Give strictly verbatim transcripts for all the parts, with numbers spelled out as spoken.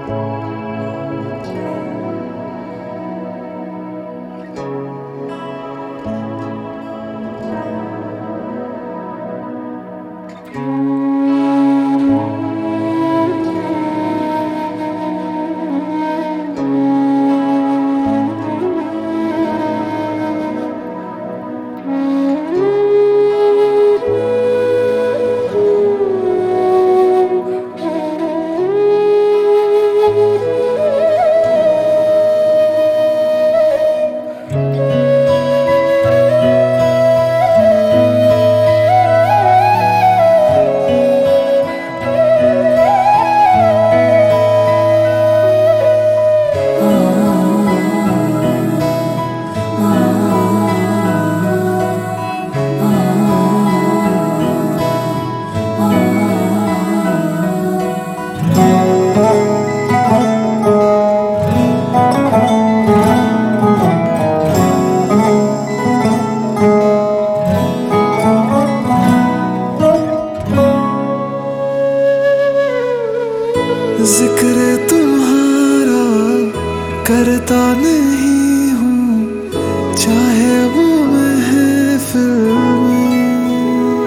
जिक्र तुम्हारा करता नहीं हूँ, चाहे वो महफिल में।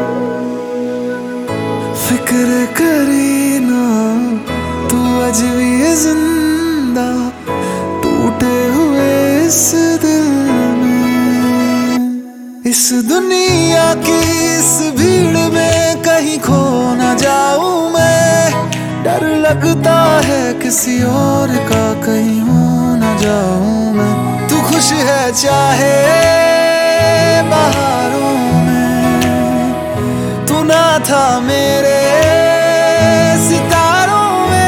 फिक्र करे ना तू आज भी है जिंदा, टूटे हुए इस दिल में। इस दुनिया की इस भीड़ में कहीं खो ना जाऊं मैं, डर लगता है किसी और का कहीं हो न जाऊं मैं। तू खुश है चाहे बहारों में, तू ना था मेरे सितारों में।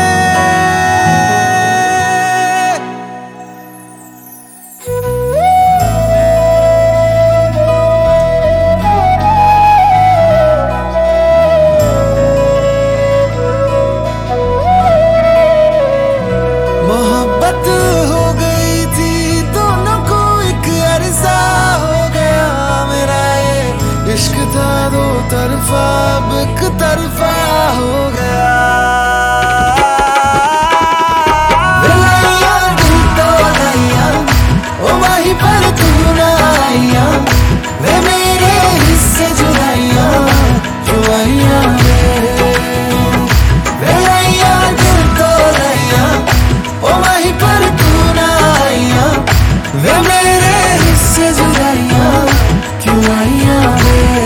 हो गई थी दोनों को, एक अरसा हो गया मेरा ये इश्क था दो तरफा, अब एक तरफा हो गया। दिल तो लैया ओ वहीं पर तू ना आइया, वे मेरे हिस्से जुदाइया जुदाइया वे मेरे हिस्से जुदाइयां क्यों आइयां रे।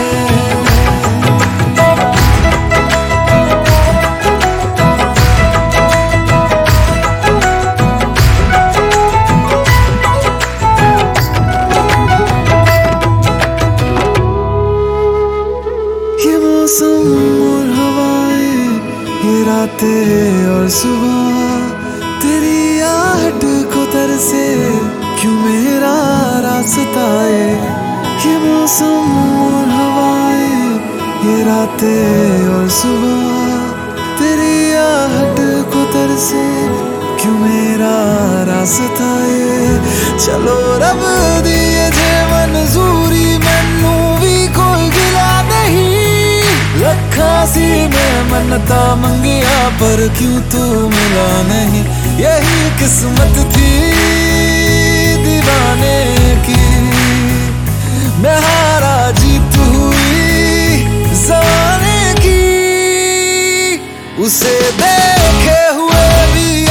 ये मौसम और हवाएं, ये रातें और सुबह, तेरी आहट को तरसे क्यों मेरा रास्ता है। ये मौसम और हवाएं, ये रातें और सुबह, तेरी आहट को तरसे क्यों मेरा रास्ता है। चलो रब दिए जे मंजूरी, मैनू भी कोई गिला नहीं। लखा सी मैं मन्नता मंगिया पर क्यों तू मिला नहीं। यही किस्मत थी दीवाने की, मैं हारा जीत हुई ज़माने की। उसे देखे हुए भी